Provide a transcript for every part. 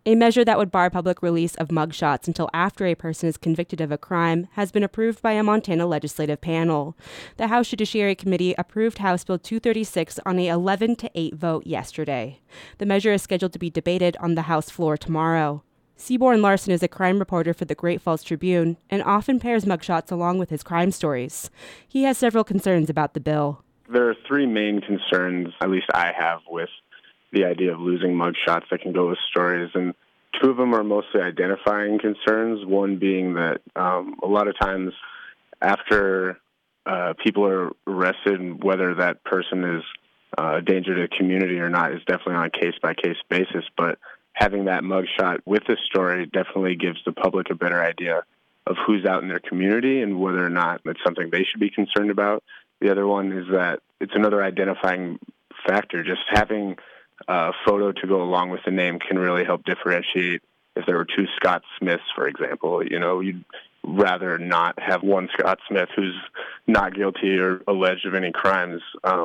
A measure that would bar public release of mugshots until after a person is convicted of a crime has been approved by a Montana legislative panel. The House Judiciary Committee approved House Bill 236 on a 11-8 vote yesterday. The measure is scheduled to be debated on the House floor tomorrow. Seaborn Larson is a crime reporter for the Great Falls Tribune and often pairs mugshots along with his crime stories. He has several concerns about the bill. There are three main concerns, at least I have, with the idea of losing mugshots that can go with stories, and two of them are mostly identifying concerns, one being that a lot of times after people are arrested, whether that person is a danger to the community or not is definitely on a case-by-case basis, but having that mugshot with the story definitely gives the public a better idea of who's out in their community and whether or not it's something they should be concerned about. The other one is that it's another identifying factor. Just having a photo to go along with the name can really help differentiate. If there were two Scott Smiths, for example, you'd rather not have one Scott Smith who's not guilty or alleged of any crimes,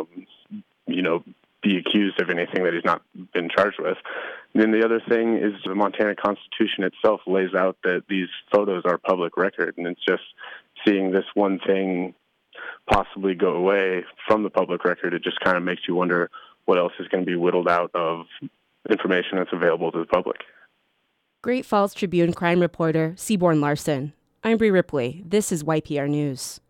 be accused of anything that he's not been charged with. And then the other thing is the Montana Constitution itself lays out that these photos are public record, and it's just seeing this one thing possibly go away from the public record, it just kind of makes you wonder what else is going to be whittled out of information that's available to the public. Great Falls Tribune crime reporter Seaborn Larson. I'm Bree Ripley. This is YPR News.